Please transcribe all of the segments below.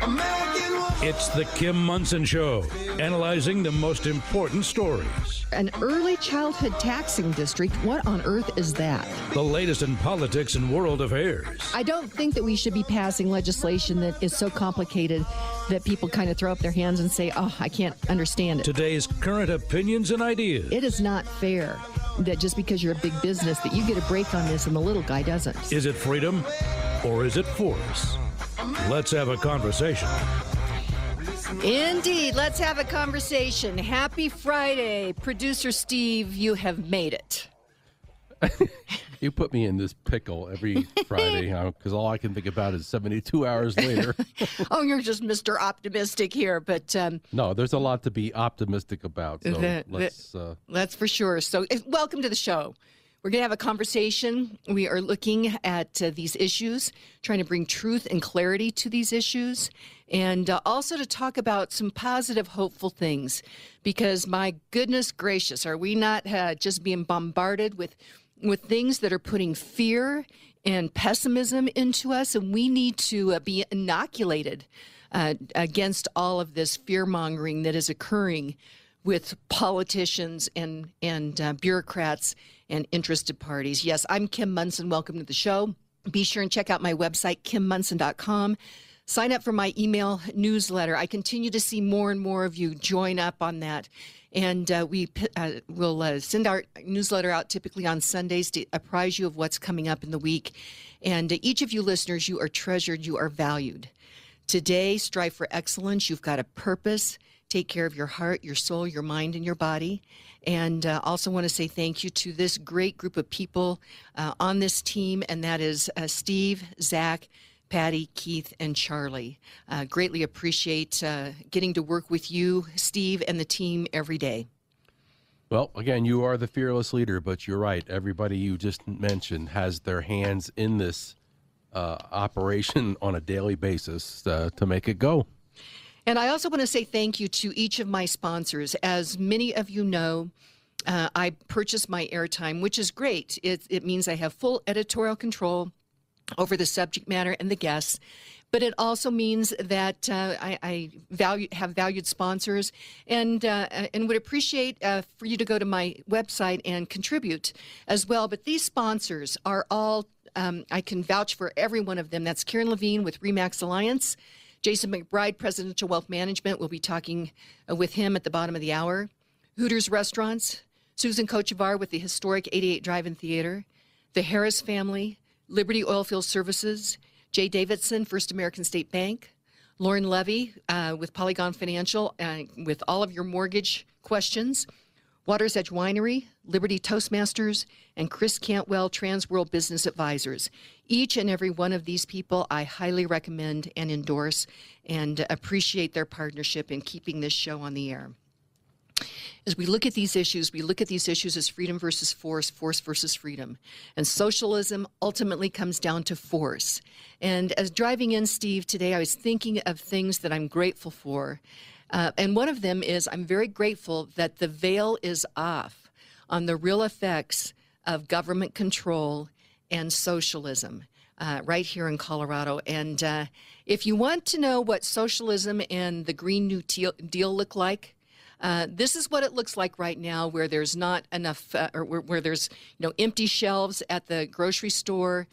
It's the Kim Monson Show, analyzing the most important stories. An early childhood taxing district, what on earth is that? The latest in politics and world affairs. I don't think that we should be passing legislation that is so complicated that people kind of throw up their hands and say, oh, I can't understand it. Today's current opinions and ideas. It is not fair that just because you're a big business that you get a break on this and the little guy doesn't. Is it freedom or is it force? Let's have a conversation. Indeed. Let's have a conversation. Happy Friday. Producer Steve, you have made it. You put me in this pickle every Friday because all I can think about is 72 hours later. Oh, you're just Mr. Optimistic here, but... No, there's a lot to be optimistic about, so that's for sure. So welcome to the show. We're going to have a conversation. We are looking at these issues, trying to bring truth and clarity to these issues, and also to talk about some positive, hopeful things. Because my goodness gracious, are we not just being bombarded with things that are putting fear and pessimism into us? And we need to be inoculated against all of this fear-mongering that is occurring with politicians and bureaucrats and interested parties. Yes, I'm Kim Monson. Welcome to the show. Be sure and check out my website, kimmonson.com. Sign up for my email newsletter. I continue to see more and more of you join up on that. And we will send our newsletter out typically on Sundays to apprise you of what's coming up in the week. And each of you listeners, you are treasured, you are valued. Today, strive for excellence. You've got a purpose. Take care of your heart, your soul, your mind, and your body. And also want to say thank you to this great group of people on this team, and that is Steve, Zach, Patty, Keith, and Charlie. Greatly appreciate getting to work with you, Steve, and the team every day. Well, again, you are the fearless leader, but you're right. Everybody you just mentioned has their hands in this operation on a daily basis to make it go. And I also want to say thank you to each of my sponsors. As many of you know, I purchased my airtime, which is great. It means I have full editorial control over the subject matter and the guests. But it also means that I have valued sponsors and would appreciate for you to go to my website and contribute as well. But these sponsors are all, I can vouch for every one of them. That's Karen Levine with RE/MAX Alliance. Jason McBride, Presidential Wealth Management. We'll be talking with him at the bottom of the hour. Hooters Restaurants. Susan Kochevar with the historic 88 Drive-In Theater. The Harris Family. Liberty Oilfield Services. Jay Davidson, First American State Bank. Lauren Levy with Polygon Financial with all of your mortgage questions. Water's Edge Winery, Liberty Toastmasters, and Chris Cantwell, Transworld Business Advisors. Each and every one of these people I highly recommend and endorse and appreciate their partnership in keeping this show on the air. As we look at these issues as freedom versus force, force versus freedom. And socialism ultimately comes down to force. And as driving in, Steve, today I was thinking of things that I'm grateful for. And one of them is I'm very grateful that the veil is off on the real effects of government control and socialism right here in Colorado. And if you want to know what socialism and the Green New Deal look like, this is what it looks like right now, where there's not enough, or where there's empty shelves at the grocery store.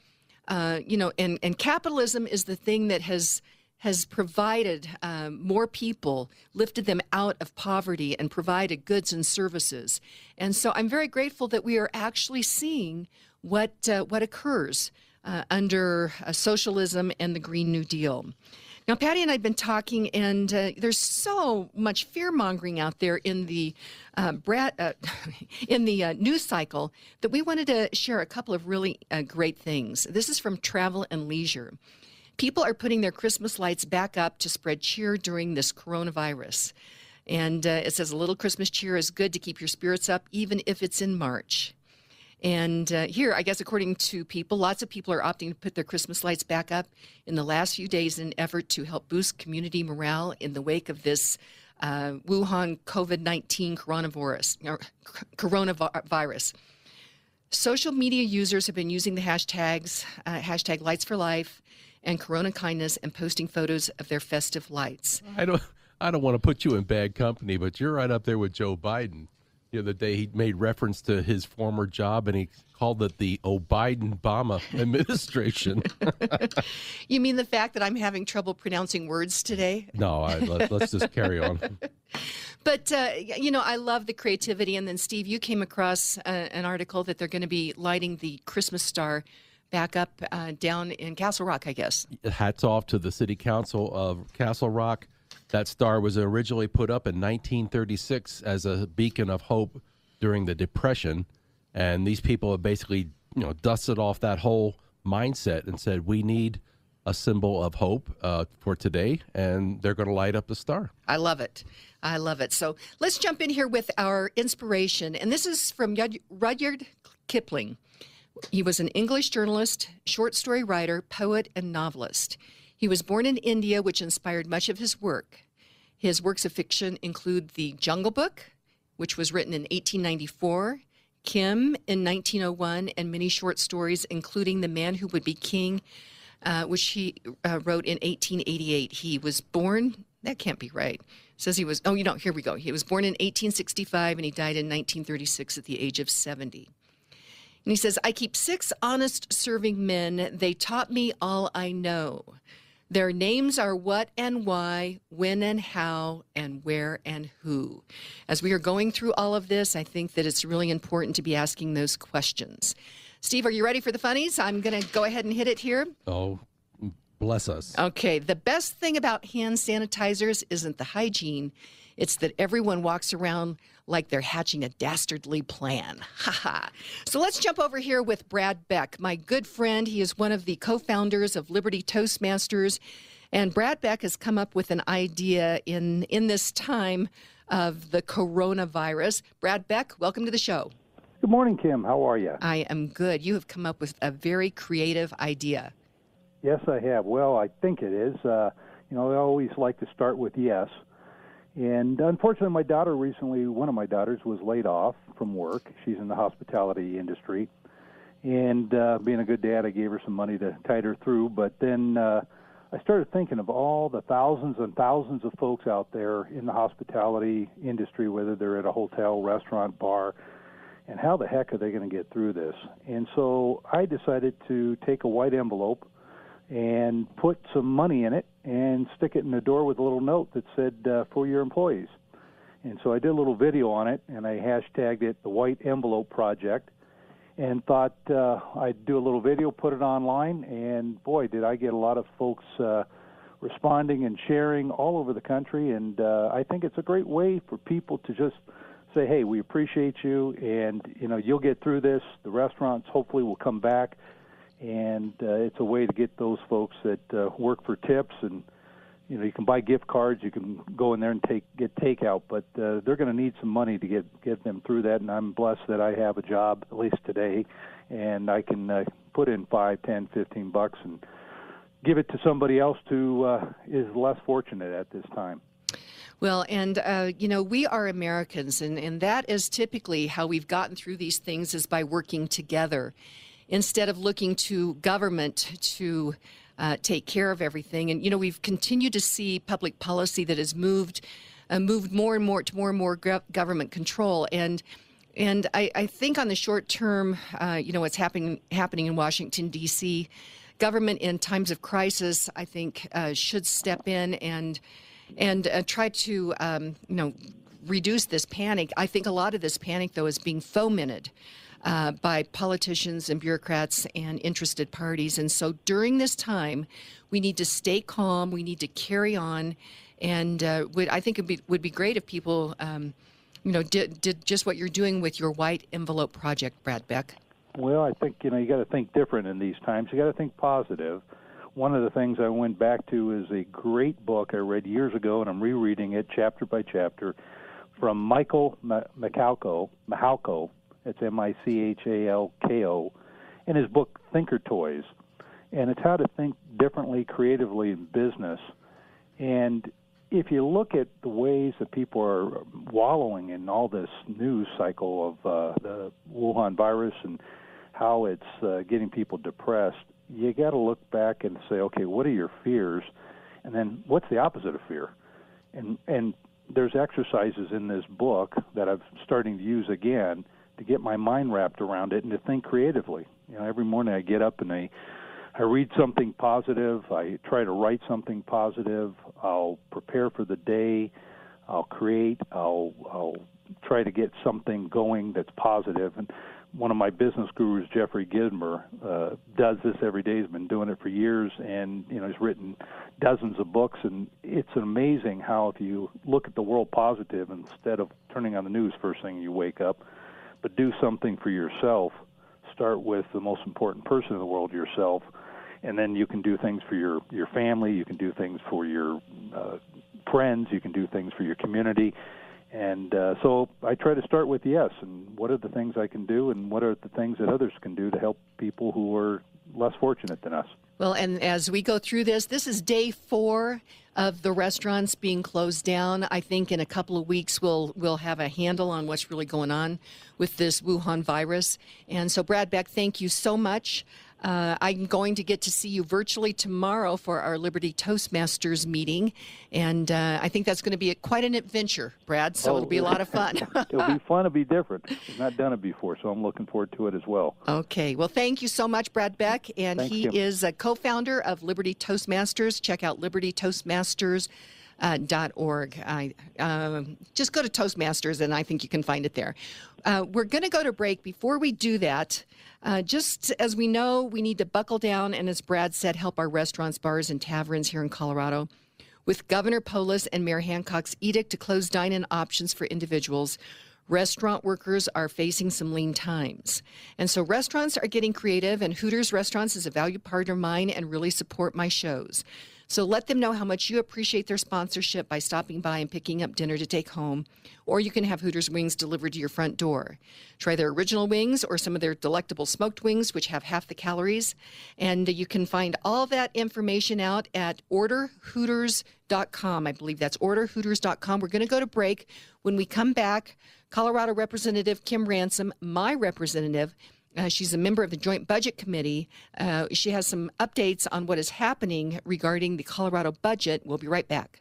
And capitalism is the thing that has provided more people, lifted them out of poverty, and provided goods and services. And so I'm very grateful that we are actually seeing what occurs under socialism and the Green New Deal. Now, Patty and I have been talking, and there's so much fear-mongering out there in the news cycle that we wanted to share a couple of really great things. This is from Travel and Leisure. People are putting their Christmas lights back up to spread cheer during this coronavirus. And it says a little Christmas cheer is good to keep your spirits up, even if it's in March. And here, I guess, according to people, lots of people are opting to put their Christmas lights back up in the last few days in an effort to help boost community morale in the wake of this Wuhan COVID-19 coronavirus. Social media users have been using the hashtag Lights for Life and Corona Kindness and posting photos of their festive lights. I don't want to put you in bad company, but you're right up there with Joe Biden. The other day, he made reference to his former job, and he called it the O'Biden-Obama administration. You mean the fact that I'm having trouble pronouncing words today? No, let's just carry on. But, I love the creativity. And then, Steve, you came across an article that they're going to be lighting the Christmas star back up down in Castle Rock, I guess. Hats off to the City Council of Castle Rock. That star was originally put up in 1936 as a beacon of hope during the Depression. And these people have basically, dusted off that whole mindset and said, we need a symbol of hope for today, and they're going to light up the star. I love it. I love it. So let's jump in here with our inspiration. And this is from Rudyard Kipling. He was an English journalist, short story writer, poet, and novelist. He was born in India, which inspired much of his work. His works of fiction include The Jungle Book, which was written in 1894, Kim in 1901, and many short stories, including The Man Who Would Be King, which he wrote in 1888. He was born, that can't be right. It says he was, here we go. He was born in 1865, and he died in 1936 at the age of 70. And he says, I keep 6 honest serving men. They taught me all I know. Their names are what and why, when and how, and where and who. As we are going through all of this, I think that it's really important to be asking those questions. Steve, are you ready for the funnies? I'm going to go ahead and hit it here. Oh, bless us. Okay, the best thing about hand sanitizers isn't the hygiene. It's that everyone walks around like they're hatching a dastardly plan. Ha ha. So let's jump over here with Brad Beck, my good friend. He is one of the co-founders of Liberty Toastmasters. And Brad Beck has come up with an idea in this time of the coronavirus. Brad Beck, welcome to the show. Good morning, Kim. How are you? I am good. You have come up with a very creative idea. Yes, I have. Well, I think it is. I always like to start with yes. And unfortunately, one of my daughters was laid off from work. She's in the hospitality industry. And being a good dad, I gave her some money to tide her through. But then I started thinking of all the thousands and thousands of folks out there in the hospitality industry, whether they're at a hotel, restaurant, bar, and how the heck are they going to get through this? And so I decided to take a white envelope and put some money in it and stick it in the door with a little note that said, for your employees. And so I did a little video on it, and I hashtagged it the White Envelope Project, and thought I'd do a little video, put it online, and boy, did I get a lot of folks responding and sharing all over the country. And I think it's a great way for people to just say, hey, we appreciate you, and you'll get through this. The restaurants hopefully will come back. And it's a way to get those folks that work for tips, and you can buy gift cards, you can go in there and get takeout, but they're going to need some money to get them through that. And I'm blessed that I have a job, at least today, and I can put in $5, $10, $15 and give it to somebody else who is less fortunate at this time. Well, and, we are Americans, and that is typically how we've gotten through these things, is by working together, instead of looking to government to take care of everything. And, we've continued to see public policy that has moved more and more to more and more government control. And I think on the short term, what's happening in Washington, D.C., government in times of crisis, I think, should step in and try to, reduce this panic. I think a lot of this panic, though, is being fomented by politicians and bureaucrats and interested parties. And so during this time, we need to stay calm. We need to carry on. And I think it would be great if people, did just what you're doing with your White Envelope Project, Brad Beck. Well, I think, you got to think different in these times. You got to think positive. One of the things I went back to is a great book I read years ago, and I'm rereading it chapter by chapter, from Michael Michalko. It's Michalko, in his book Thinker Toys. And it's how to think differently, creatively in business. And if you look at the ways that people are wallowing in all this news cycle of the Wuhan virus and how it's getting people depressed, you got to look back and say, okay, what are your fears? And then what's the opposite of fear? And there's exercises in this book that I'm starting to use again to get my mind wrapped around it and to think creatively. Every morning I get up and I read something positive. I try to write something positive. I'll prepare for the day. I'll create. I'll try to get something going that's positive. And one of my business gurus, Jeffrey Gidmer, does this every day. He's been doing it for years, and he's written dozens of books. And it's amazing how if you look at the world positive instead of turning on the news first thing you wake up, but do something for yourself. Start with the most important person in the world, yourself, and then you can do things for your family. You can do things for your friends. You can do things for your community. And so I try to start with yes, and what are the things I can do, and what are the things that others can do to help people who are less fortunate than us. Well, and as we go through this is day 4 of the restaurants being closed down. I think in a couple of weeks we'll have a handle on what's really going on with this Wuhan virus. And so, Brad Beck, thank you so much. I'm going to get to see you virtually tomorrow for our Liberty Toastmasters meeting, and I think that's going to be quite an adventure, Brad, so it'll be a lot of fun. It'll be fun. It'll be different. We've not done it before, so I'm looking forward to it as well. Okay. Well, thank you so much, Brad Beck, and Thanks, he Kim. is a co-founder of Liberty Toastmasters. Check out libertytoastmasters.org. Just go to Toastmasters, and I think you can find it there. We're going to go to break. Before we do that, just as we know, we need to buckle down and, as Brad said, help our restaurants, bars, and taverns here in Colorado. With Governor Polis and Mayor Hancock's edict to close dine-in options for individuals, restaurant workers are facing some lean times. And so restaurants are getting creative, and Hooters Restaurants is a valued partner of mine and really support my shows. So let them know how much you appreciate their sponsorship by stopping by and picking up dinner to take home, or you can have Hooters wings delivered to your front door. Try their original wings or some of their delectable smoked wings, which have half the calories. And you can find all that information out at orderhooters.com. I believe that's orderhooters.com. We're going to go to break. When we come back, Colorado Representative Kim Ransom, my representative, she's a member of the Joint Budget Committee. She has some updates on what is happening regarding the Colorado budget. We'll be right back.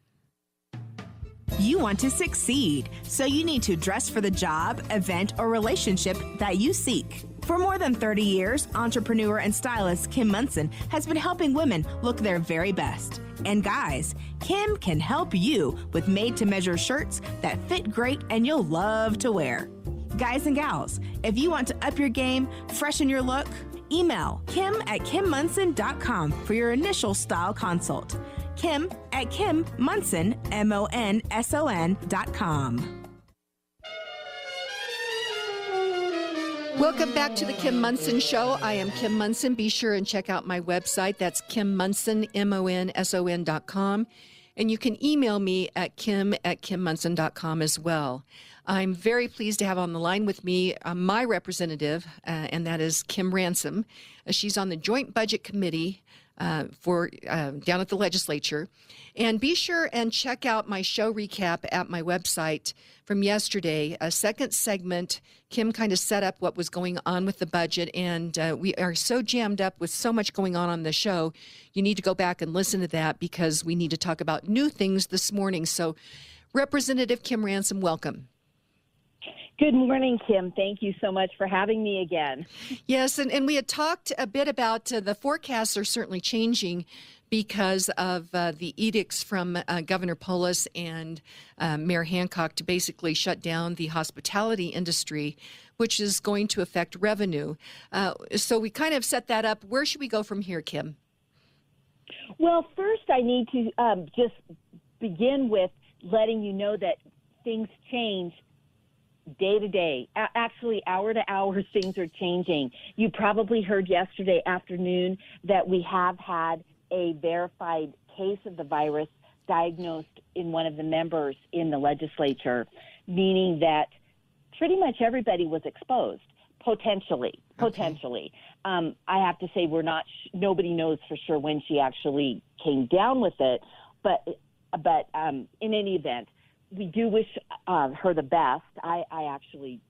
You want to succeed, so you need to dress for the job, event, or relationship that you seek. For more than 30 years, entrepreneur and stylist Kim Munson has been helping women look their very best. And guys, Kim can help you with made-to-measure shirts that fit great and you'll love to wear. Guys and gals, if you want to up your game, freshen your look, email kim@kimmunson.com for your initial style consult. Kim@kimmunson, MONSON.com. Welcome back to the Kim Munson Show. I am Kim Munson. Be sure and check out my website. That's Kim Munson, MONSON.com. And you can email me at kim@kimmunson.com as well. I'm very pleased to have on the line with me my representative, and that is Kim Ransom. She's on the Joint Budget Committee for down at the legislature. And be sure and check out my show recap at my website from yesterday. A second segment, Kim kind of set up what was going on with the budget, and we are so jammed up with so much going on the show. You need to go back and listen to that because we need to talk about new things this morning. So, Representative Kim Ransom, welcome. Good morning, Kim. Thank you so much for having me again. Yes, and we had talked a bit about the forecasts are certainly changing because of the edicts from Governor Polis and Mayor Hancock to basically shut down the hospitality industry, which is going to affect revenue. So we kind of set that up. Where should we go from here, Kim? Well, first I need to just begin with letting you know that things change day to day. Actually, hour to hour, things are changing. You probably heard yesterday afternoon that we have had a verified case of the virus diagnosed in one of the members in the legislature, meaning that pretty much everybody was exposed, potentially. I have to say nobody knows for sure when she actually came down with it, but in any event, we do wish her the best. I actually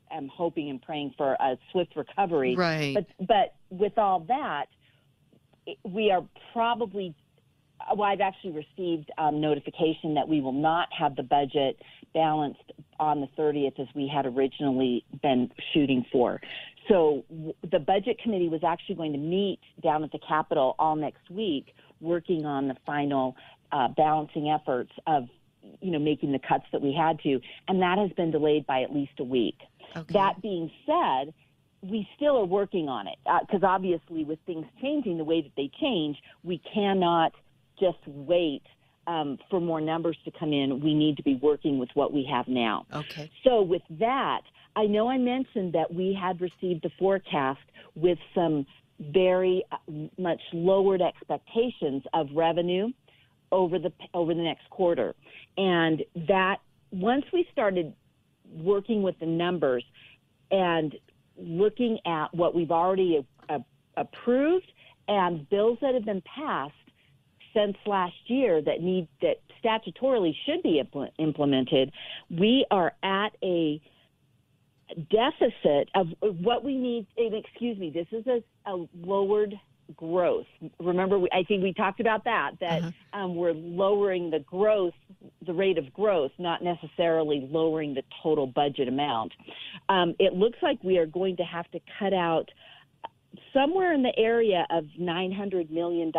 am hoping and praying for a swift recovery. Right. But with all that, we are probably, well, I've actually received notification that we will not have the budget balanced on the 30th as we had originally been shooting for. So the budget committee was actually going to meet down at the Capitol all next week, working on the final balancing efforts of, making the cuts that we had to, and that has been delayed by at least a week. Okay. That being said, we still are working on it because obviously with things changing the way that they change, we cannot just wait for more numbers to come in. We need to be working with what we have now. Okay. So with that, I know I mentioned that we had received the forecast with some very much lowered expectations of revenue over the next quarter. And that once we started working with the numbers and looking at what we've already approved and bills that have been passed since last year that statutorily should be implemented, we are at a deficit of what we need. Excuse me, this is a lowered growth. Remember, I think we talked about that we're lowering the rate of growth, not necessarily lowering the total budget amount. It looks like we are going to have to cut out somewhere in the area of $900 million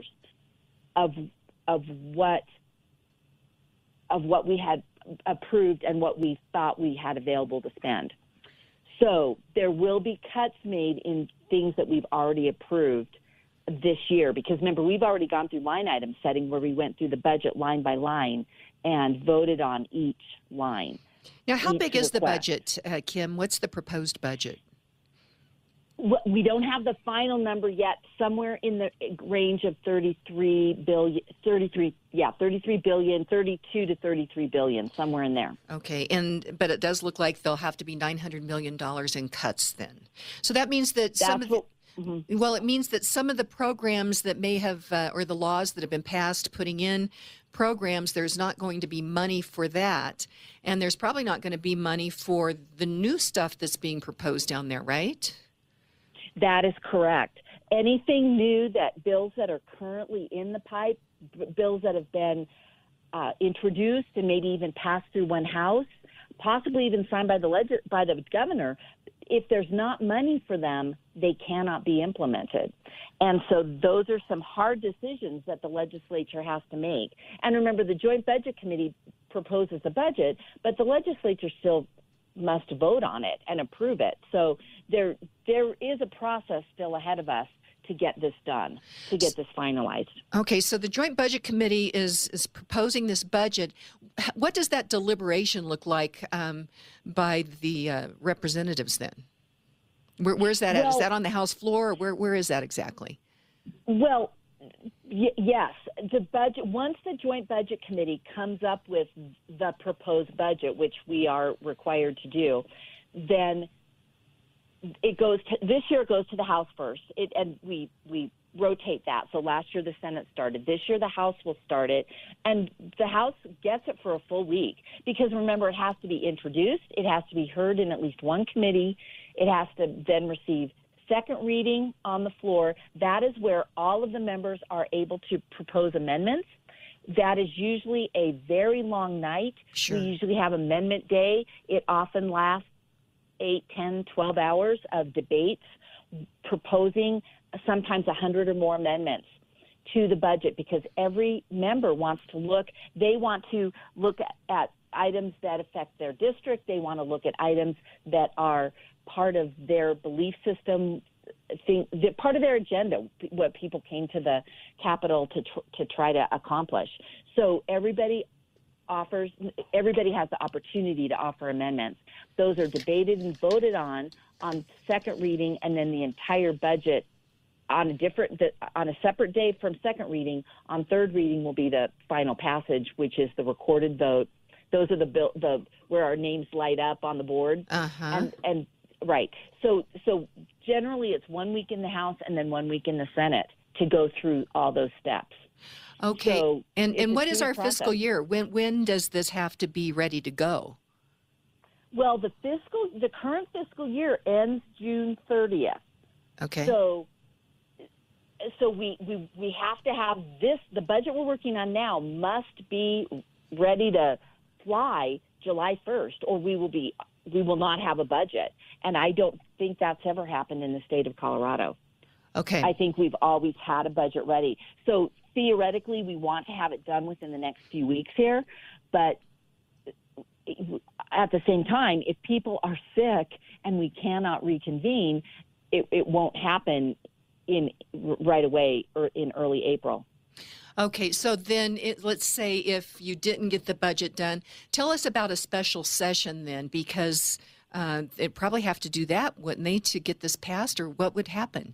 of what we had approved and what we thought we had available to spend. So there will be cuts made in things that we've already approved this year, because remember, we've already gone through line item setting where we went through the budget line by line and voted on each line. Now, how big is the request. budget, Kim? What's the proposed budget? We don't have the final number yet. Somewhere in the range of 32 to 33 billion, somewhere in there. Okay, but it does look like there'll have to be $900 million in cuts then. So that means that it means that some of the programs that may have, or the laws that have been passed putting in programs, there's not going to be money for that. And there's probably not going to be money for the new stuff that's being proposed down there, right? That is correct. Anything new, that bills that are currently in the pipe, bills that have been introduced and maybe even passed through one house, possibly even signed by the governor, if there's not money for them, they cannot be implemented. And so those are some hard decisions that the legislature has to make. And remember, the Joint Budget Committee proposes the budget, but the legislature still must vote on it and approve it. So there is a process still ahead of us to get this done, to get this finalized. Okay, so the Joint Budget Committee is proposing this budget. What does that deliberation look like by the representatives then? Where's that at? Is that on the House floor, or where is that exactly? Well, yes. The budget, once the Joint Budget Committee comes up with the proposed budget, which we are required to do, then this year it goes to the House first, and we rotate that. So last year the Senate started. This year the House will start it, and the House gets it for a full week because, remember, it has to be introduced, it has to be heard in at least one committee, it has to then receive second reading on the floor. That is where all of the members are able to propose amendments. That is usually a very long night. Sure. We usually have amendment day. It often lasts 8, 10, 12 hours of debates, proposing sometimes 100 or more amendments to the budget, because every member wants to look at items that affect their district. They want to look at items that are part of their belief system, part of their agenda, what people came to the Capitol to try to accomplish. So everybody has the opportunity to offer amendments. Those are debated and voted on second reading, and then the entire budget on a separate day from second reading. On third reading will be the final passage, which is the recorded vote. Those are the where our names light up on the board. And right. So generally it's 1 week in the House and then 1 week in the Senate to go through all those steps. Okay. So and what is our process. fiscal year? When does this have to be ready to go? Well, the current fiscal year ends June 30th. Okay. So we have to have this. The budget we're working on now must be ready to fly July 1st, or we will not have a budget. And I don't think that's ever happened in the state of Colorado. Okay. I think we've always had a budget ready. So theoretically, we want to have it done within the next few weeks here, but at the same time, if people are sick and we cannot reconvene, it won't happen right away or in early April. Okay, so then let's say if you didn't get the budget done, tell us about a special session then, because they'd probably have to do that, wouldn't they, to get this passed, or what would happen?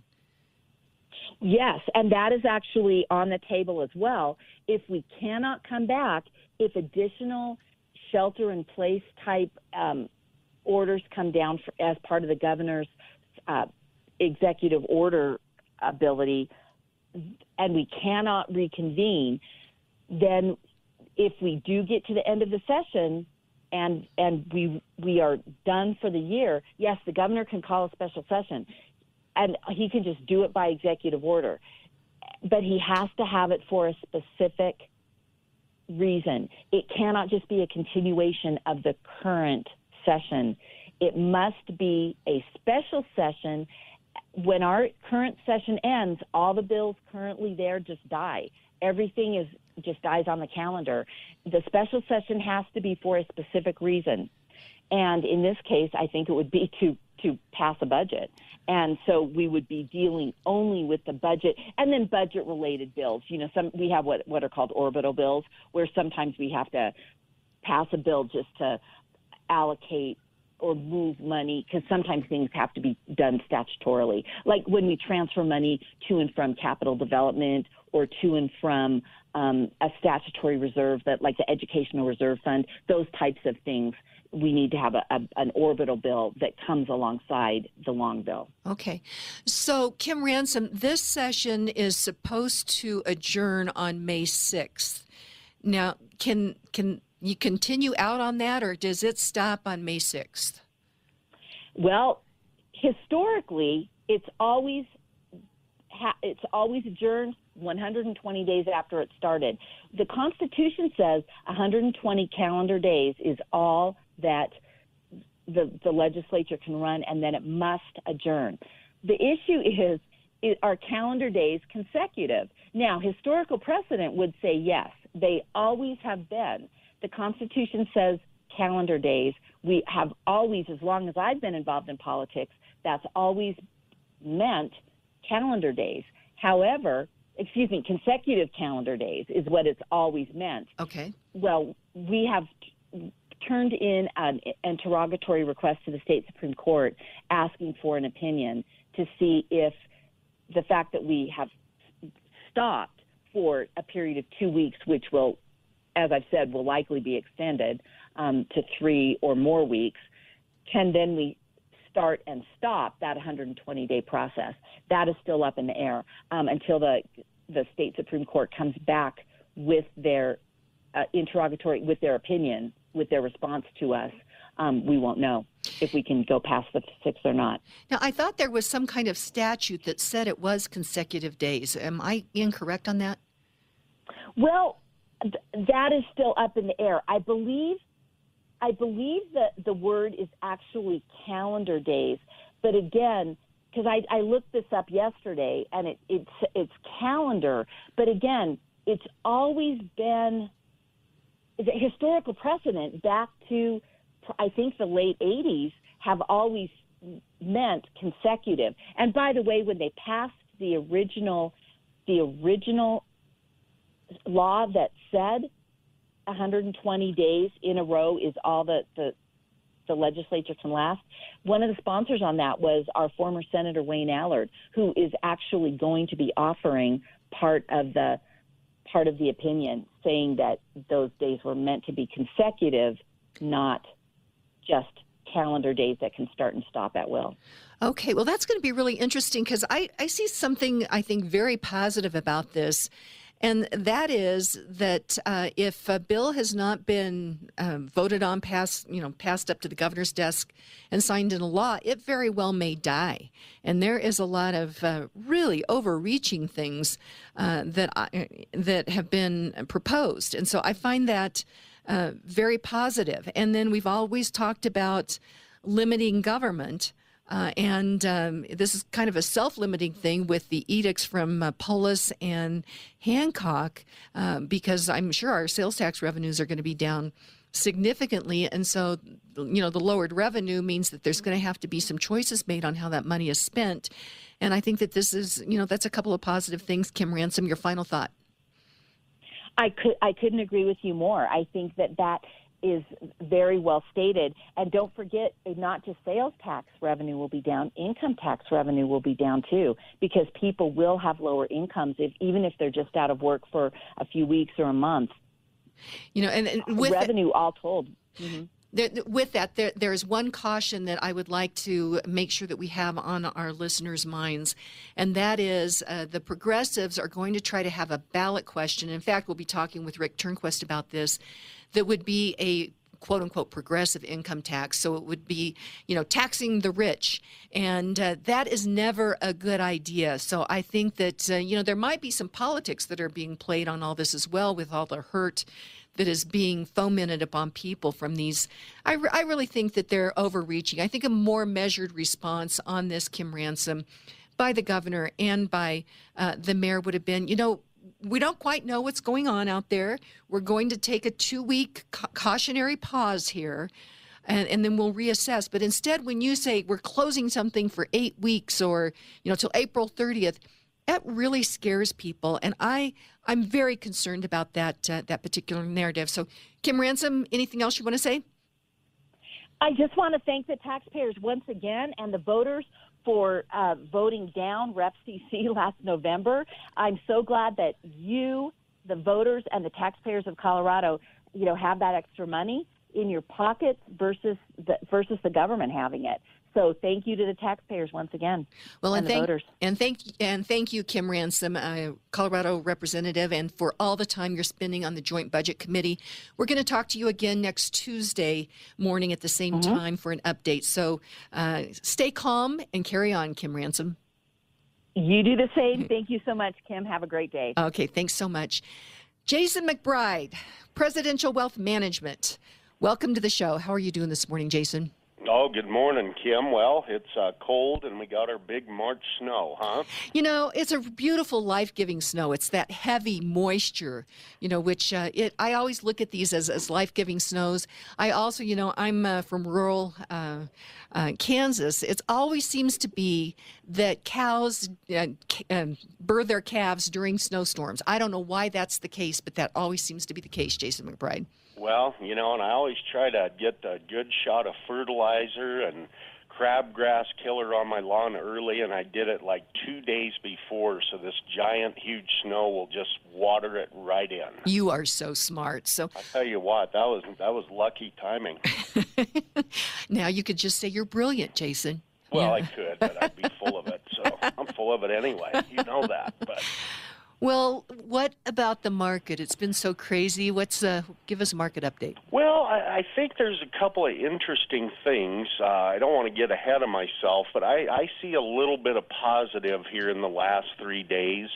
Yes, and that is actually on the table as well. If we cannot come back, if additional shelter-in-place type orders come down as part of the governor's executive order ability, and we cannot reconvene, then if we do get to the end of the session and we are done for the year, yes, the governor can call a special session, and he can just do it by executive order. But he has to have it for a specific reason. It cannot just be a continuation of the current session. It must be a special session. When our current session ends, all the bills currently there just die. Everything just dies on the calendar. The special session has to be for a specific reason. And in this case, I think it would be to pass a budget. And so we would be dealing only with the budget and then budget-related bills. You know, we have what are called orbital bills, where sometimes we have to pass a bill just to allocate or move money, because sometimes things have to be done statutorily. Like when we transfer money to and from capital development or to and from a statutory reserve, that like the Educational Reserve Fund, those types of things. We need to have an orbital bill that comes alongside the long bill. Okay. So, Kim Ransom, this session is supposed to adjourn on May 6th. Now, can you continue out on that, or does it stop on May 6th? Well, historically, it's always adjourned 120 days after it started. The Constitution says 120 calendar days is all that the legislature can run, and then it must adjourn. The issue is are calendar days consecutive? Now, historical precedent would say yes. They always have been. The Constitution says calendar days. We have always, as long as I've been involved in politics, that's always meant calendar days. However, consecutive calendar days is what it's always meant. Okay. Well, we have turned in an interrogatory request to the state Supreme Court asking for an opinion to see if the fact that we have stopped for a period of 2 weeks, which will, as I've said, will likely be extended to 3 or more weeks, can then we start and stop that 120-day process. That is still up in the air until the state Supreme Court comes back with their interrogatory, with their opinion, with their response to us. We won't know if we can go past the 6th or not. Now, I thought there was some kind of statute that said it was consecutive days. Am I incorrect on that? Well, that is still up in the air. I believe that the word is actually calendar days. But again, because I looked this up yesterday, and it's calendar. But again, it's always been the historical precedent back to, I think, the late 80s have always meant consecutive. And by the way, when they passed the original law that said 120 days in a row is all that the legislature can last, one of the sponsors on that was our former Senator Wayne Allard, who is actually going to be offering part of the opinion, saying that those days were meant to be consecutive, not just calendar days that can start and stop at will. Okay, well, that's going to be really interesting, because I see something, I think, very positive about this. And that is that if a bill has not been voted on, passed up to the governor's desk and signed into law, it very well may die. And there is a lot of really overreaching things that have been proposed. And so I find that very positive. And then we've always talked about limiting government. This is kind of a self-limiting thing with the edicts from Polis and Hancock, because I'm sure our sales tax revenues are going to be down significantly. And so, the lowered revenue means that there's going to have to be some choices made on how that money is spent. And I think that this is, that's a couple of positive things. Kim Ransom, your final thought. I couldn't agree with you more. I think that is very well stated. And don't forget, not just sales tax revenue will be down, income tax revenue will be down too, because people will have lower incomes even if they're just out of work for a few weeks or a month. And with revenue all told. Mm-hmm. With that, there is one caution that I would like to make sure that we have on our listeners' minds, and that is the progressives are going to try to have a ballot question. In fact, we'll be talking with Rick Turnquist about this, that would be a quote-unquote progressive income tax. So it would be, taxing the rich, and that is never a good idea. So I think that, there might be some politics that are being played on all this as well, with all the hurt that is being fomented upon people from these. I really think that they're overreaching. I think a more measured response on this, Kim Ransom, by the governor and by the mayor would have been, we don't quite know what's going on out there. We're going to take a 2-week cautionary pause here, and then we'll reassess. But instead, when you say we're closing something for 8 weeks or, till April 30th, that really scares people. And I'm very concerned about that particular narrative. So, Kim Ransom, anything else you want to say? I just want to thank the taxpayers once again and the voters for voting down Rep CC last November. I'm so glad that you, the voters, and the taxpayers of Colorado, have that extra money in your pockets versus the government having it. So thank you to the taxpayers once again. Well, and the voters. And thank you, Kim Ransom, Colorado representative, and for all the time you're spending on the Joint Budget Committee. We're going to talk to you again next Tuesday morning at the same time for an update. So stay calm and carry on, Kim Ransom. You do the same. Thank you so much, Kim. Have a great day. Okay, thanks so much. Jason McBride, Presidential Wealth Management. Welcome to the show. How are you doing this morning, Jason? Oh, good morning, Kim. Well, it's cold, and we got our big March snow, huh? It's a beautiful, life-giving snow. It's that heavy moisture, which I always look at these as life-giving snows. I also, I'm from rural Kansas. It always seems to be that cows birth their calves during snowstorms. I don't know why that's the case, but that always seems to be the case, Jason McBride. Well, and I always try to get a good shot of fertilizer and crabgrass killer on my lawn early, and I did it like 2 days before, so this giant, huge snow will just water it right in. You are so smart. So I tell you what, that was lucky timing. Now you could just say you're brilliant, Jason. Well, I could, but I'd be full of it. So I'm full of it anyway. You know that, but. Well, what about the market? It's been so crazy. Give us a market update. Well, I think there's a couple of interesting things. I don't want to get ahead of myself, but I see a little bit of positive here in the last 3 days.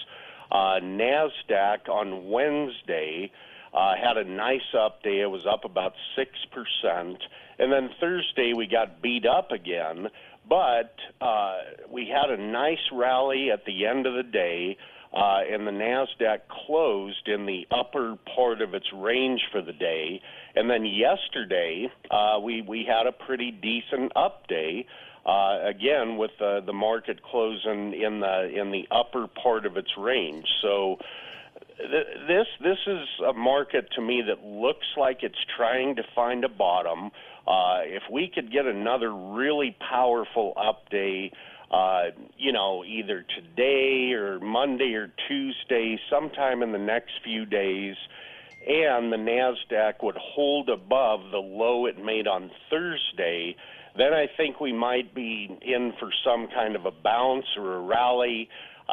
NASDAQ on Wednesday had a nice up day. It was up about 6%. And then Thursday we got beat up again, but we had a nice rally at the end of the day. And the NASDAQ closed in the upper part of its range for the day. And then yesterday, we had a pretty decent up day, again, with the market closing in the upper part of its range. So this is a market to me that looks like it's trying to find a bottom. If we could get another really powerful up day, either today or Monday or Tuesday, sometime in the next few days, and the NASDAQ would hold above the low it made on Thursday, then I think we might be in for some kind of a bounce or a rally.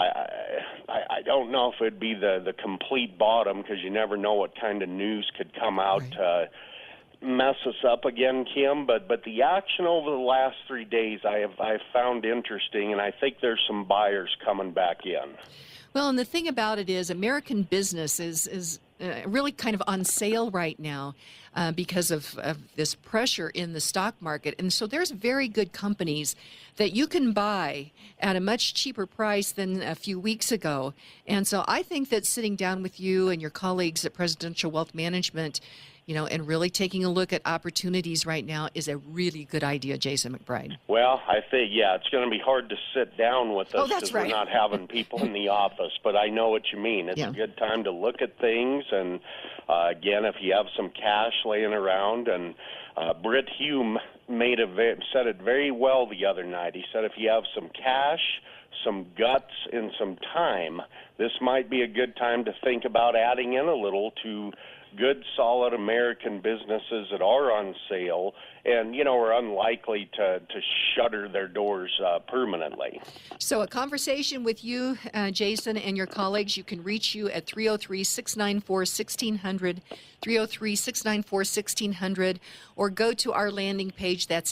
I don't know if it'd be the complete bottom, because you never know what kind of news could come out to mess us up again, Kim. But the action over the last 3 days I've found interesting, and I think there's some buyers coming back in. Well, and the thing about it is American business is really kind of on sale right now because of this pressure in the stock market. And so there's very good companies that you can buy at a much cheaper price than a few weeks ago. And so I think that sitting down with you and your colleagues at Presidential Wealth Management, and really taking a look at opportunities right now is a really good idea, Jason McBride. Well, I think, it's going to be hard to sit down with us because we're not having people in the office, but I know what you mean. It's a good time to look at things, and again, if you have some cash laying around, and Britt Hume said it very well the other night. He said if you have some cash, some guts, and some time, this might be a good time to think about adding in a little to good, solid American businesses that are on sale and, are unlikely to shutter their doors permanently. So a conversation with you, Jason, and your colleagues, you can reach you at 303-694-1600, 303-694-1600, or go to our landing page. That's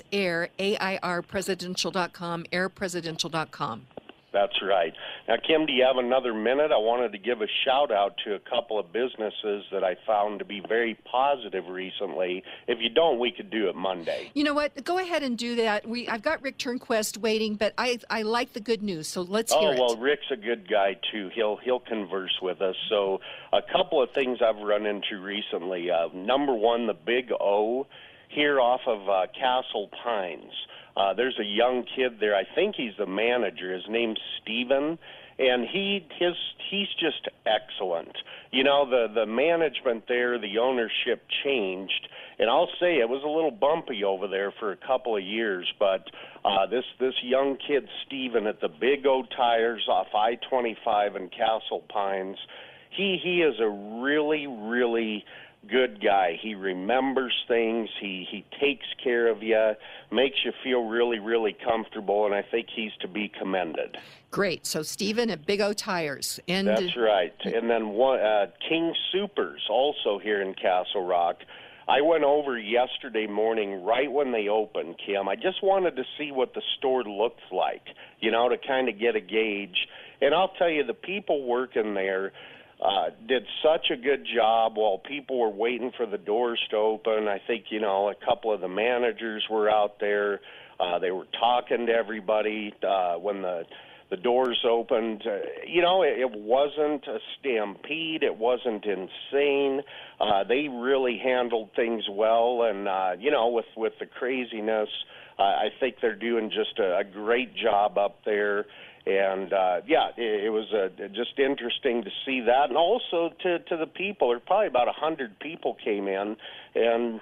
airpresidential.com, airpresidential.com. That's right. Now, Kim, do you have another minute? I wanted to give a shout-out to a couple of businesses that I found to be very positive recently. If you don't, we could do it Monday. You know what? Go ahead and do that. I've got Rick Turnquist waiting, but I like the good news, so let's hear it. Oh, well, Rick's a good guy, too. He'll converse with us. So a couple of things I've run into recently. Number one, the Big O here off of Castle Pines. There's a young kid there. I think he's the manager. His name's Steven, and he's just excellent. The management there, the ownership changed, and I'll say it was a little bumpy over there for a couple of years, but this young kid, Steven, at the Big O Tires off I-25 in Castle Pines, he is a really, really good guy. He remembers things. He takes care of you, makes you feel really, really comfortable, and I think he's to be commended. Great. So Stephen at Big O Tires. And that's right. And then King Supers, also here in Castle Rock. I went over yesterday morning right when they opened, Kim. I just wanted to see what the store looks like, to kind of get a gauge. And I'll tell you, the people working there did such a good job while people were waiting for the doors to open. I think, a couple of the managers were out there. They were talking to everybody when the doors opened. It wasn't a stampede. It wasn't insane. They really handled things well. And, with the craziness, I think they're doing just a great job up there. And, it was just interesting to see that. And also to the people, there probably about 100 people came in. And,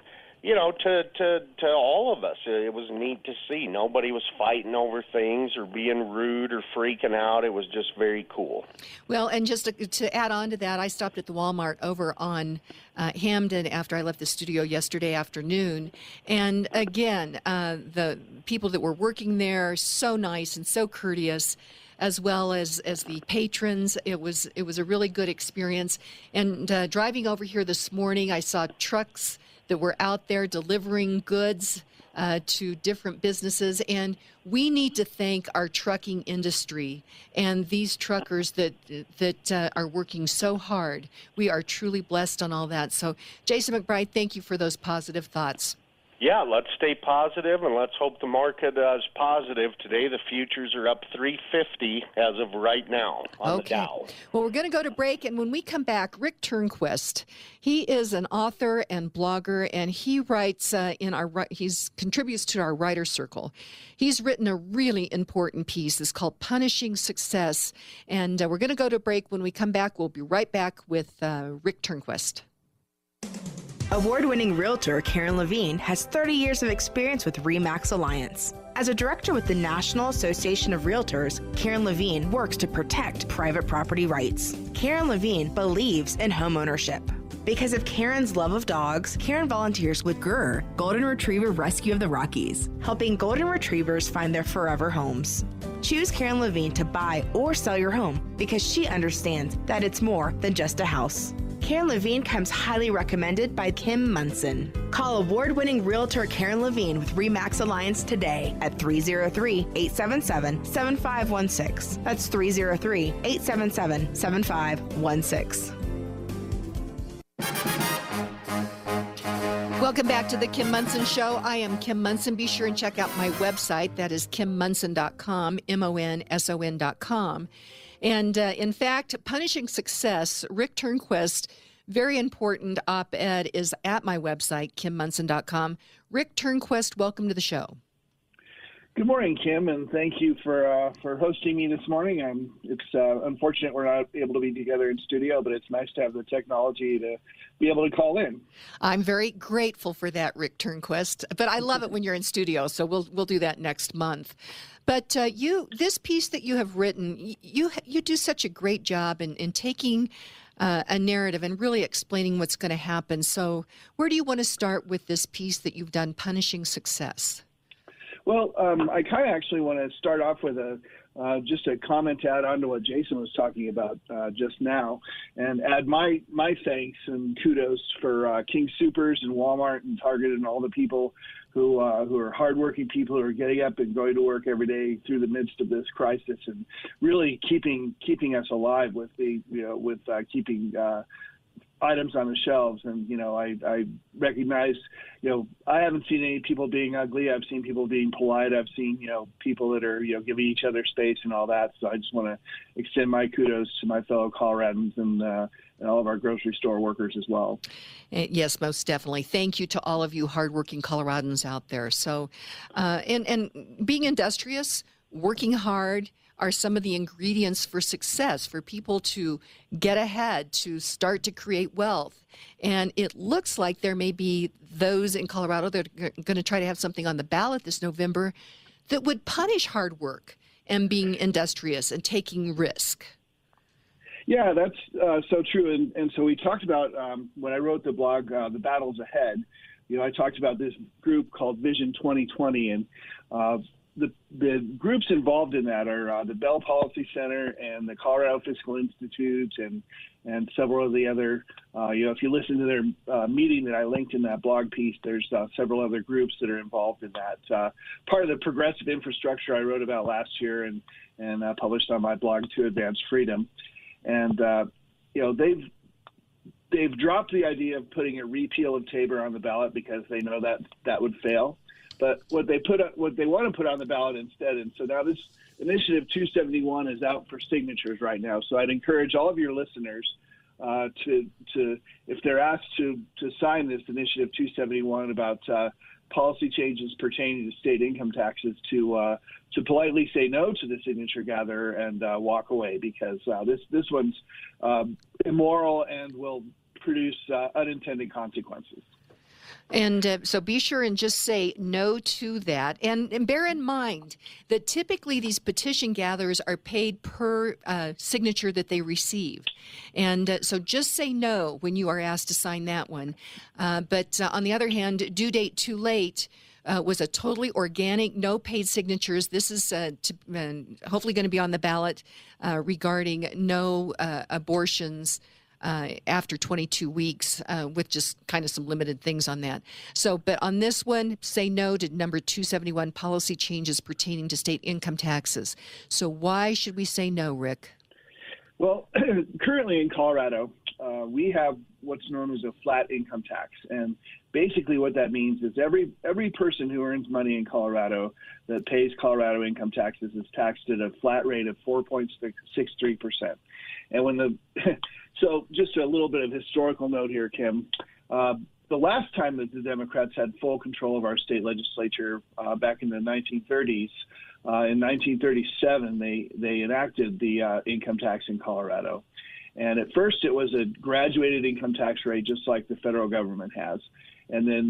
to all of us, it was neat to see. Nobody was fighting over things or being rude or freaking out. It was just very cool. Well, and just to add on to that, I stopped at the Walmart over on Hamden after I left the studio yesterday afternoon. And again, the people that were working there, so nice and so courteous, as well as the patrons. It was a really good experience. And driving over here this morning, I saw trucks that were out there delivering goods to different businesses. And we need to thank our trucking industry and these truckers that are working so hard. We are truly blessed on all that. So, Jason McBride, thank you for those positive thoughts. Yeah, let's stay positive, and let's hope the market is positive. Today, the futures are up 350 as of right now on the Dow. Well, we're going to go to break, and when we come back, Rick Turnquist, he is an author and blogger, and he writes he contributes to our writer circle. He's written a really important piece. It's called Punishing Success, and we're going to go to break. When we come back, we'll be right back with Rick Turnquist. Award-winning realtor Karen Levine has 30 years of experience with RE/MAX Alliance. As a director with the National Association of Realtors, Karen Levine works to protect private property rights. Karen Levine believes in home ownership. Because of Karen's love of dogs, Karen volunteers with GRR, Golden Retriever Rescue of the Rockies, helping golden retrievers find their forever homes. Choose Karen Levine to buy or sell your home because she understands that it's more than just a house. Karen Levine comes highly recommended by Kim Munson. Call award-winning realtor Karen Levine with RE/MAX Alliance today at 303-877-7516. That's 303-877-7516. Welcome back to the Kim Munson Show. I am Kim Munson. Be sure and check out my website. That is kimmunson.com, MONSON.com. And in fact, Punishing Success, Rick Turnquist, very important op-ed is at my website, kimmunson.com. Rick Turnquist, welcome to the show. Good morning, Kim, and thank you for hosting me this morning. It's unfortunate we're not able to be together in studio, but it's nice to have the technology to be able to call in. I'm very grateful for that, Rick Turnquist, but I love it when you're in studio, so we'll do that next month. But this piece that you have written, you do such a great job in taking a narrative and really explaining what's going to happen. So where do you want to start with this piece that you've done, Punishing Success? Well, I kind of actually want to start off with just a comment to add on to what Jason was talking about just now, and add my thanks and kudos for King Soopers and Walmart and Target and all the people who are hardworking people who are getting up and going to work every day through the midst of this crisis and really keeping us alive with keeping items on the shelves. And I recognize, I haven't seen any people being ugly. I've seen people being polite. I've seen people that are giving each other space and all that. So I just want to extend my kudos to my fellow Coloradans and all of our grocery store workers as well. Yes, most definitely. Thank you to all of you hardworking Coloradans out there. So and being industrious, working hard, are some of the ingredients for success, for people to get ahead, to start to create wealth. And it looks like there may be those in Colorado that are going to try to have something on the ballot this November that would punish hard work and being industrious and taking risk. Yeah, that's so true. And so we talked about, when I wrote the blog, The Battles Ahead, I talked about this group called Vision 2020, and the groups involved in that are the Bell Policy Center and the Colorado Fiscal Institute and several of the other, if you listen to their meeting that I linked in that blog piece, there's several other groups that are involved in that. Part of the progressive infrastructure I wrote about last year and published on my blog, To Advance Freedom. And, they've dropped the idea of putting a repeal of Tabor on the ballot because they know that would fail. But what they want to put on the ballot instead, and so now this Initiative 271 is out for signatures right now. So I'd encourage all of your listeners to if they're asked to sign this Initiative 271 about policy changes pertaining to state income taxes, to politely say no to the signature gatherer and walk away, because this one's immoral and will produce unintended consequences. And so be sure and just say no to that. And bear in mind that typically these petition gatherers are paid per signature that they receive. And so just say no when you are asked to sign that one. But on the other hand, due date too late was a totally organic, no paid signatures. This is hopefully going to be on the ballot regarding no abortions after 22 weeks with just kind of some limited things on that. So, but on this one, say no to number 271, policy changes pertaining to state income taxes. So why should we say no, Rick? Well, currently in Colorado, we have what's known as a flat income tax. And basically what that means is every person who earns money in Colorado that pays Colorado income taxes is taxed at a flat rate of 4.63%. And so just a little bit of historical note here, Kim. The last time that the Democrats had full control of our state legislature, back in the 1930s, in 1937, they enacted the income tax in Colorado. And at first, it was a graduated income tax rate, just like the federal government has. And then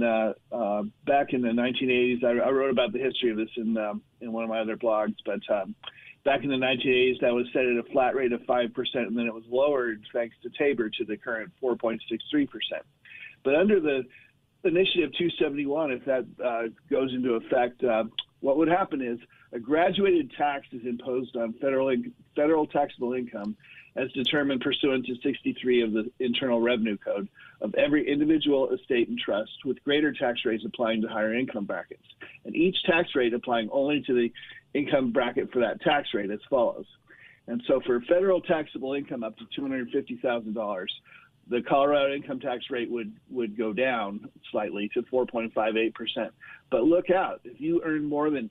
back in the 1980s, I wrote about the history of this in one of my other blogs. But Back in the 1980s, that was set at a flat rate of 5%, and then it was lowered thanks to Tabor to the current 4.63%. But under the Initiative 271, if that goes into effect, what would happen is a graduated tax is imposed on federal taxable income as determined pursuant to 63 of the Internal Revenue Code of every individual estate and trust, with greater tax rates applying to higher income brackets, and each tax rate applying only to the income bracket for that tax rate as follows. And so for federal taxable income up to $250,000, the Colorado income tax rate would go down slightly to 4.58%. But look out, if you earn more than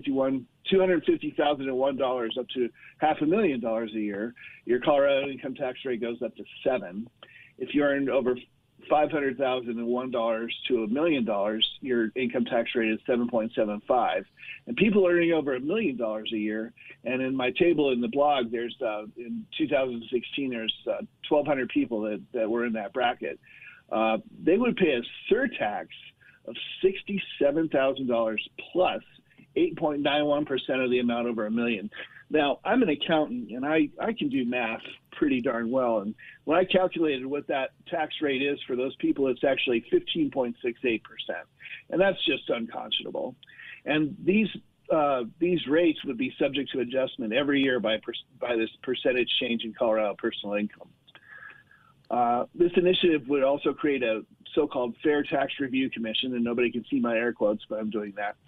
$250,001 up to $500,000 a year, your Colorado income tax rate goes up to 7%. If you earn over $500,001 to $1 million, your income tax rate is 7.75. And people earning over $1 million a year, and in my table in the blog, there's in 2016 there's 1,200 people that were in that bracket. They would pay a surtax of $67,000 plus 8.91% of the amount over $1 million. Now, I'm an accountant, and I can do math pretty darn well. And when I calculated what that tax rate is for those people, it's actually 15.68%. And that's just unconscionable. And these rates would be subject to adjustment every year by this percentage change in Colorado personal income. This initiative would also create a so-called Fair Tax Review Commission, and nobody can see my air quotes, but I'm doing that.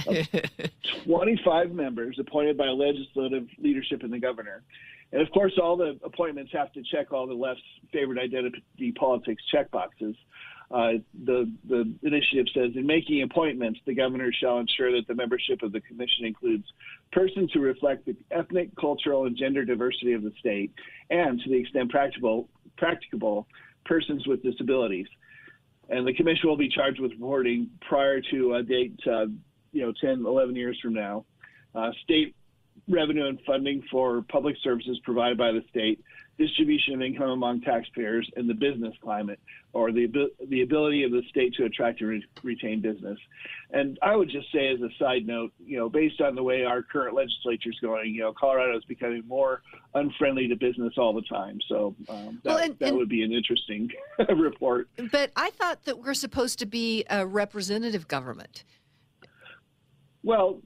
25 members appointed by legislative leadership and the governor. And of course, all the appointments have to check all the left's favorite identity politics checkboxes. The initiative says, in making appointments, the governor shall ensure that the membership of the commission includes persons who reflect the ethnic, cultural, and gender diversity of the state, and to the extent practicable, persons with disabilities. And the commission will be charged with reporting prior to a date, 10, 11 years from now, state revenue and funding for public services provided by the state, distribution of income among taxpayers, and the business climate, or the ability of the state to attract and retain business. And I would just say, as a side note, based on the way our current legislature is going, Colorado is becoming more unfriendly to business all the time. So that would be an interesting report. But I thought that we're supposed to be a representative government. Well,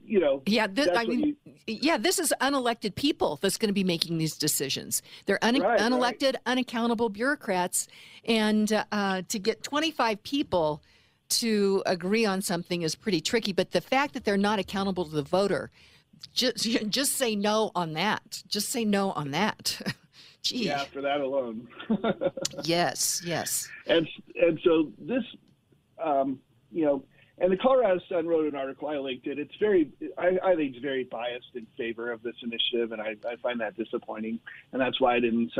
this is unelected people that's going to be making these decisions. They're unelected, unaccountable bureaucrats, and to get 25 people to agree on something is pretty tricky. But the fact that they're not accountable to the voter, just say no on that. Just say no on that. Gee. Yeah, for that alone. Yes. And so this, and the Colorado Sun wrote an article, I linked it. It's I think it's very biased in favor of this initiative, and I find that disappointing. And that's why I didn't,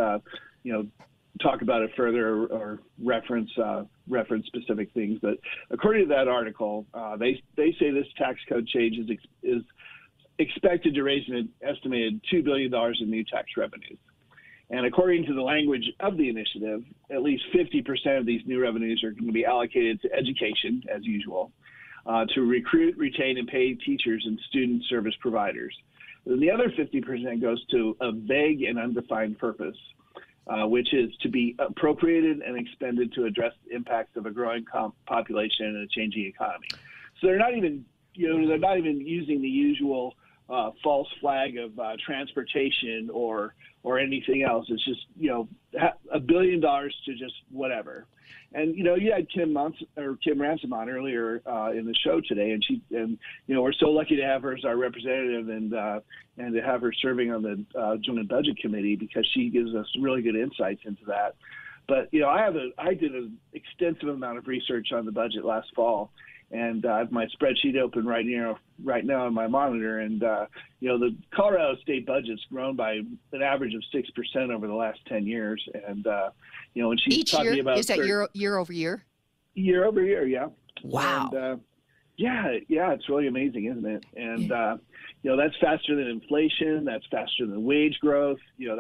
talk about it further or reference specific things. But according to that article, they say this tax code change is expected to raise an estimated $2 billion in new tax revenues. And according to the language of the initiative, at least 50% of these new revenues are going to be allocated to education, as usual, to recruit, retain, and pay teachers and student service providers. And the other 50% goes to a vague and undefined purpose, which is to be appropriated and expended to address the impacts of a growing population and a changing economy. So they're not even using the usual false flag of transportation or anything else. It's just, $1 billion to just whatever. And, you had Kim Ransom on earlier in the show today, and we're so lucky to have her as our representative and to have her serving on the Joint Budget Committee, because she gives us really good insights into that. But, I did an extensive amount of research on the budget last fall, and I have my spreadsheet open right now on my monitor. And, the Colorado state budget's grown by an average of 6% over the last 10 years. And, when she's each talking year, about is that year over year? Year over year, yeah. Wow. And, it's really amazing, isn't it? And, that's faster than inflation. That's faster than wage growth.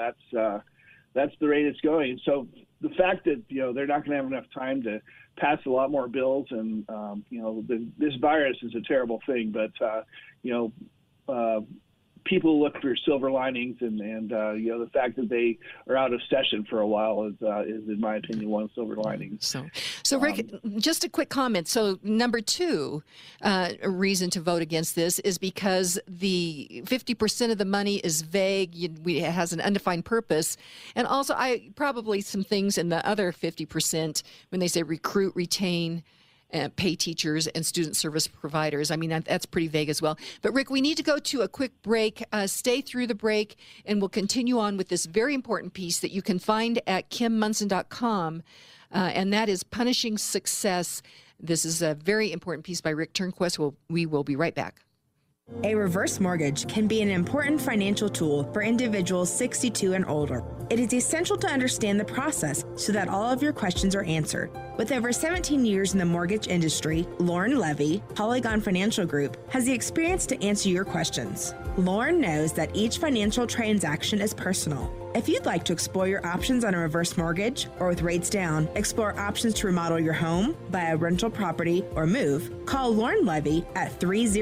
That's the rate it's going. So the fact that, they're not going to have enough time to pass a lot more bills, and, this virus is a terrible thing, but, people look for silver linings, and the fact that they are out of session for a while is in my opinion, one silver lining. So Rick, just a quick comment. So number two reason to vote against this is because the 50% of the money is vague. It has an undefined purpose. And also probably some things in the other 50% when they say recruit, retain, pay teachers and student service providers. I mean, that's pretty vague as well. But Rick, we need to go to a quick break. Stay through the break, and we'll continue on with this very important piece that you can find at KimMunson.com, and that is Punishing Success. This is a very important piece by Rick Turnquist. We will be right back. A reverse mortgage can be an important financial tool for individuals 62 and older. It is essential to understand the process so that all of your questions are answered. With over 17 years in the mortgage industry, Lauren Levy, Polygon Financial Group, has the experience to answer your questions. Lauren knows that each financial transaction is personal. If you'd like to explore your options on a reverse mortgage or with rates down, explore options to remodel your home, buy a rental property, or move, call Lauren Levy at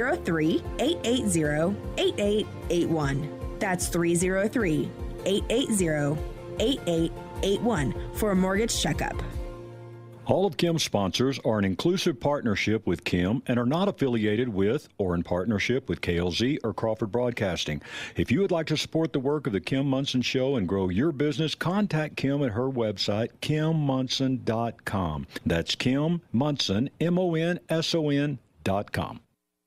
303-880-8881. That's 303-880-8881 for a mortgage checkup. All of Kim's sponsors are an inclusive partnership with Kim and are not affiliated with or in partnership with KLZ or Crawford Broadcasting. If you would like to support the work of the Kim Munson Show and grow your business, contact Kim at her website, KimMunson.com. That's Kim Munson, MONSON.com.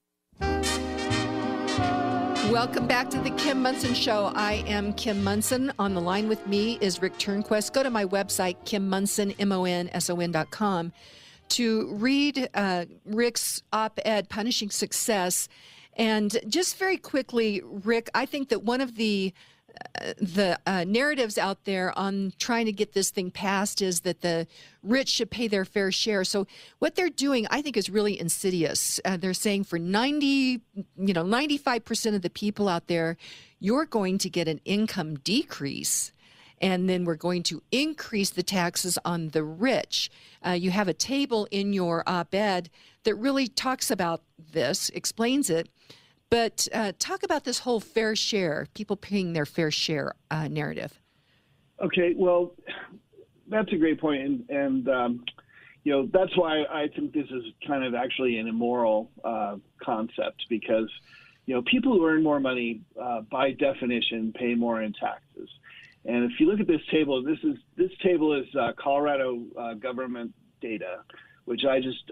Welcome back to the Kim Munson Show. I am Kim Munson. On the line with me is Rick Turnquist. Go to my website, KimMunson, MONSON.com, to read Rick's op-ed, Punishing Success. And just very quickly, Rick, I think that one of the narratives out there on trying to get this thing passed is that the rich should pay their fair share. So what they're doing, I think, is really insidious. They're saying for 95% of the people out there, you're going to get an income decrease, and then we're going to increase the taxes on the rich. You have a table in your op-ed that really talks about this, explains it. But talk about this whole fair share, people paying their fair share narrative. Okay, well, that's a great point, and that's why I think this is kind of actually an immoral concept, because people who earn more money by definition pay more in taxes. And if you look at this table, this table is Colorado government data, which I just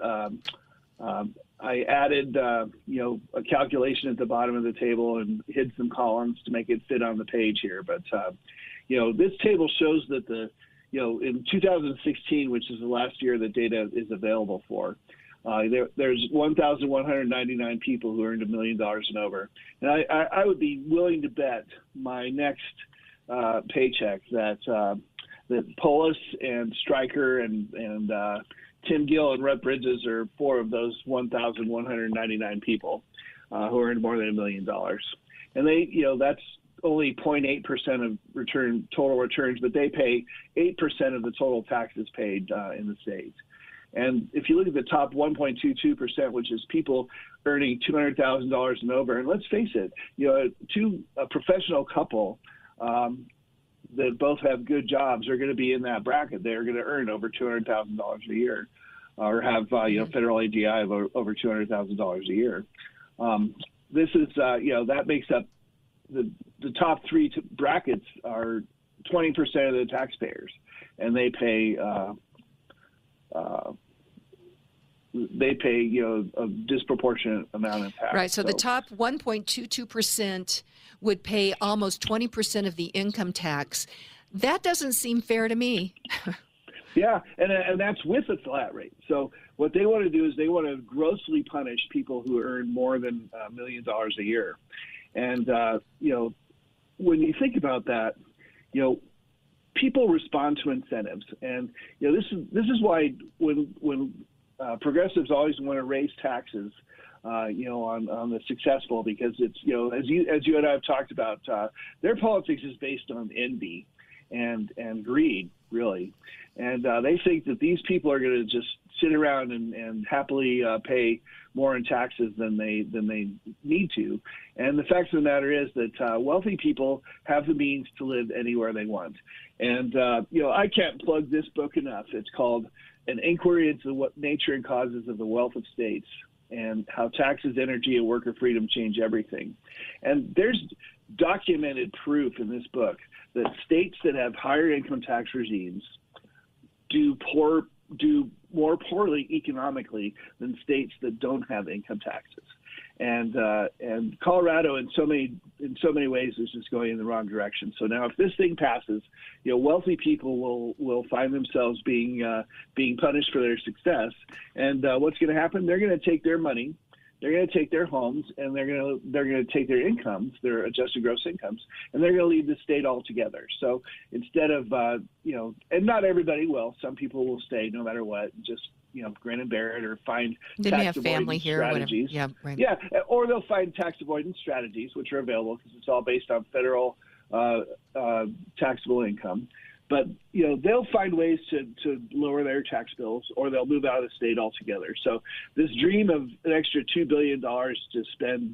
I added, a calculation at the bottom of the table and hid some columns to make it fit on the page here. But, this table shows that in 2016, which is the last year the data is available for, there's 1,199 people who earned $1 million and over. And I would be willing to bet my next paycheck that Polis and Stryker and Tim Gill and Rhett Bridges are four of those 1,199 people who earned more than $1 million. And they, that's only 0.8% of total returns, but they pay 8% of the total taxes paid in the state. And if you look at the top 1.22%, which is people earning $200,000 and over, and let's face it, a professional couple that both have good jobs are going to be in that bracket. They're going to earn over $200,000 a year, or have federal AGI of over $200,000 a year. This is that makes up the top three brackets are 20% of the taxpayers, and they pay a disproportionate amount of tax. Right. So the top 1.22% would pay almost 20% of the income tax. That doesn't seem fair to me. Yeah, and that's with a flat rate. So what they want to do is they want to grossly punish people who earn more than $1 million a year. And when you think about that, people respond to incentives, and this is why when progressives always want to raise taxes, on the successful, because it's as you and I have talked about, their politics is based on envy, and greed, really. And they think that these people are going to just sit around and happily pay more in taxes than they need to. And the fact of the matter is that wealthy people have the means to live anywhere they want. And I can't plug this book enough. It's called An Inquiry into the Nature and Causes of the Wealth of States, and how taxes, energy, and worker freedom change everything. And there's documented proof in this book that states that have higher income tax regimes do more poorly economically than states that don't have income taxes. And Colorado, in so many ways, is just going in the wrong direction. So now, if this thing passes, wealthy people will find themselves being punished for their success. And what's going to happen? They're going to take their money, they're going to take their homes, and they're going to take their incomes, their adjusted gross incomes, and they're going to leave the state altogether. So instead of and not everybody will. Some people will stay no matter what. Just grin and bear it, or find they may have family here, strategies. Yeah, right. Yeah, or they'll find tax avoidance strategies, which are available because it's all based on federal taxable income. But they'll find ways to lower their tax bills, or they'll move out of the state altogether. So this dream of an extra $2 billion to spend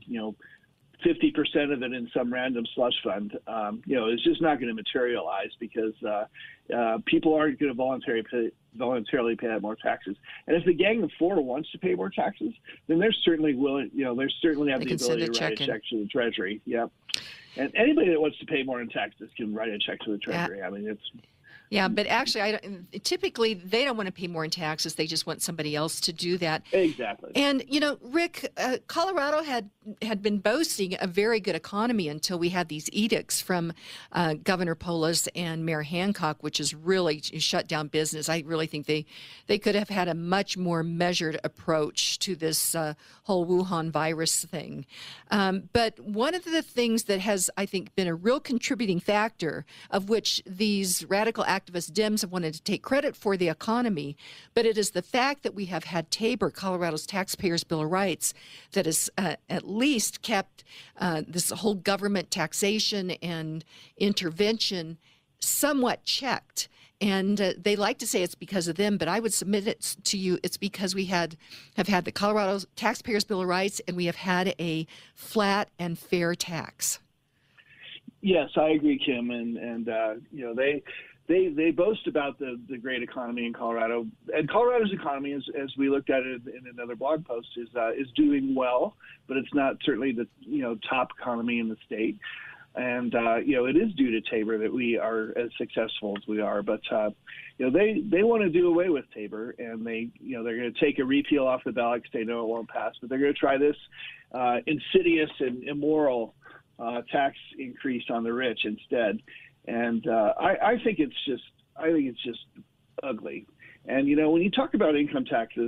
50% of it in some random slush fund, is just not going to materialize, because people aren't going to voluntarily pay out more taxes. And if the Gang of Four wants to pay more taxes, then they're certainly willing. They certainly have the ability to write a check to the Treasury. Yeah, and anybody that wants to pay more in taxes can write a check to the Treasury. I mean, it's. Yeah, but actually, typically they don't want to pay more in taxes. They just want somebody else to do that. Exactly. And, Rick, Colorado had been boasting a very good economy until we had these edicts from Governor Polis and Mayor Hancock, which has really shut down business. I really think they could have had a much more measured approach to this whole Wuhan virus thing. But one of the things that has, I think, been a real contributing factor, of which these radical activist Dems have wanted to take credit for the economy, but it is the fact that we have had TABOR, Colorado's Taxpayers' Bill of Rights, that has at least kept this whole government taxation and intervention somewhat checked. And they like to say it's because of them, but I would submit it to you, it's because we have had the Colorado Taxpayers' Bill of Rights, and we have had a flat and fair tax. Yes, I agree, Kim, and They boast about the great economy in Colorado, and Colorado's economy, as we looked at it in another blog post, is doing well, but it's not certainly the top economy in the state, and it is due to TABOR that we are as successful as we are. But they want to do away with TABOR, and they're going to take a repeal off the ballot because they know it won't pass. But they're going to try this insidious and immoral tax increase on the rich instead. And I think it's just ugly. And when you talk about income taxes,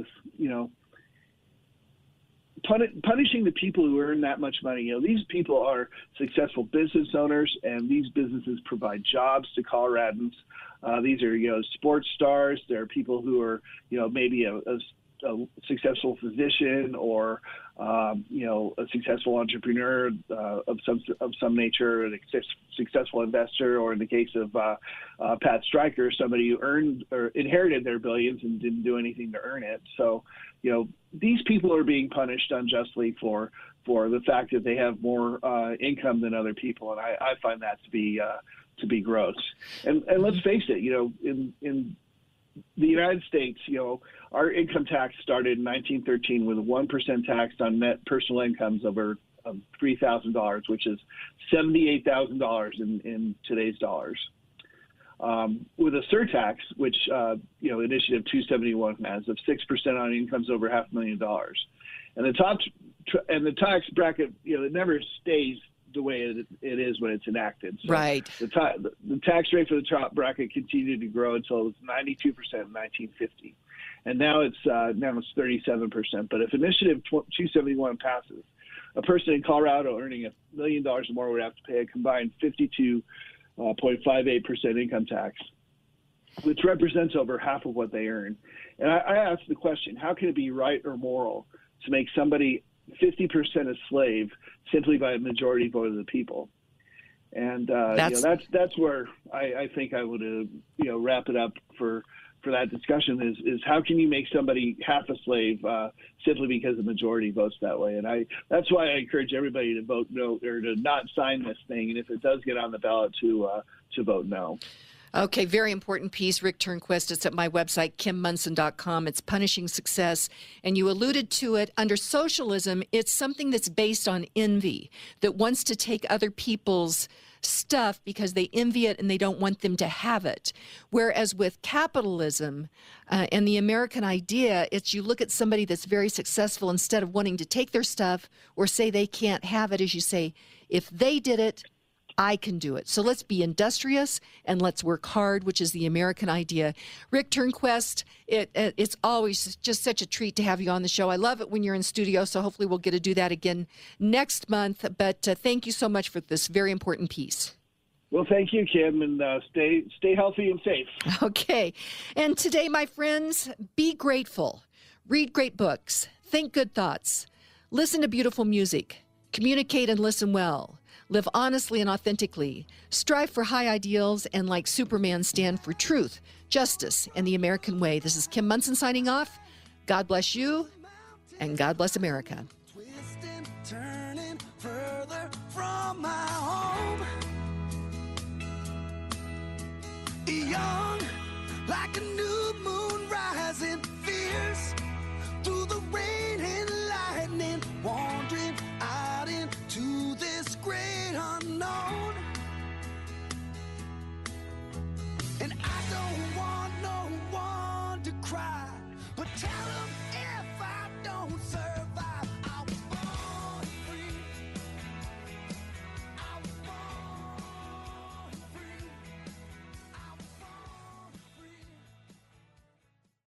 punishing the people who earn that much money. These people are successful business owners, and these businesses provide jobs to Coloradans. These are sports stars. There are people who are maybe a successful physician, or a successful entrepreneur of some nature, a successful investor, or in the case of Pat Stryker, somebody who earned or inherited their billions and didn't do anything to earn it. So these people are being punished unjustly for the fact that they have more income than other people, and I find that to be gross. And let's face it, in the United States, our income tax started in 1913 with a 1% tax on net personal incomes over $3,000, which is $78,000 in today's dollars. With a surtax, which Initiative 271 has, of 6% on incomes over $500,000, and the tax bracket, it never stays the way it is when it's enacted. So right. The tax rate for the top bracket continued to grow until it was 92% in 1950, and now it's 37%. But if Initiative 271 passes, a person in Colorado earning $1 million or more would have to pay a combined 52.58% income tax, which represents over half of what they earn. And I ask the question: how can it be right or moral to make somebody 50% a slave simply by a majority vote of the people? And that's where I think I would wrap it up for that discussion is how can you make somebody half a slave simply because the majority votes that way? And that's why I encourage everybody to vote no or to not sign this thing, and if it does get on the ballot, to vote no. Okay, very important piece, Rick Turnquist. It's at my website, KimMunson.com. It's punishing success. And you alluded to it. Under socialism, it's something that's based on envy, that wants to take other people's stuff because they envy it and they don't want them to have it. Whereas with capitalism and the American idea, it's you look at somebody that's very successful, instead of wanting to take their stuff or say they can't have it, as you say, if they did it, I can do it. So let's be industrious and let's work hard, which is the American idea. Rick Turnquist, it's always just such a treat to have you on the show. I love it when you're in studio, so hopefully we'll get to do that again next month. But thank you so much for this very important piece. Well, thank you, Kim, and stay healthy and safe. Okay. And today, my friends, be grateful. Read great books. Think good thoughts. Listen to beautiful music. Communicate and listen well. Live honestly and authentically. Strive for high ideals and, like Superman, stand for truth, justice, and the American way. This is Kim Munson signing off. God bless you, and God bless America. Twisting, turning further from my home. Young, like a new moon rising fierce through the rain and lightning, wandering out into this great unknown. And I don't want no one to cry, but tell them if I don't serve.